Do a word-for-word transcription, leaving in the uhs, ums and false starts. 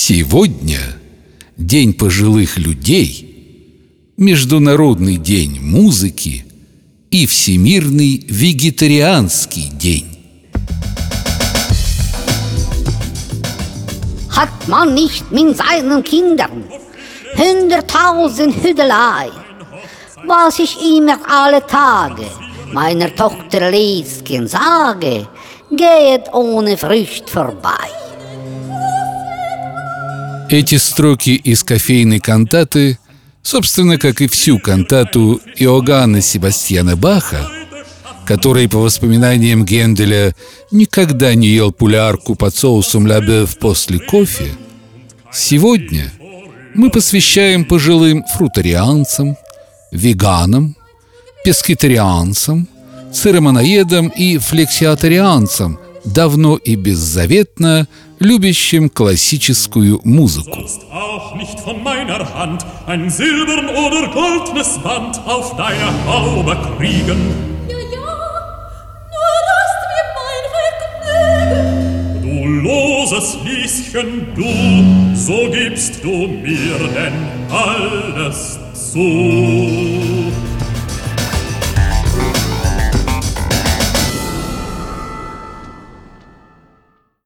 Сегодня День пожилых людей, Международный день музыки и Всемирный вегетарианский день. Hat man nicht mit seinen Kindern hunderttausend Hüdelei, was ich immer alle Tage meiner Tochter Lieschen sage, geht ohne Frücht vorbei. Эти строки из кофейной кантаты, собственно, как и всю кантату Иоганна Себастьяна Баха, который, по воспоминаниям Генделя, никогда не ел пулярку под соусом ля бёв после кофе, сегодня мы посвящаем пожилым фрутарианцам, веганам, пескетарианцам, церемоноедам и флексиатарианцам, давно и беззаветно любящим классическую музыку. Loses Lieschen, du, so gibst du mir denn alles zu.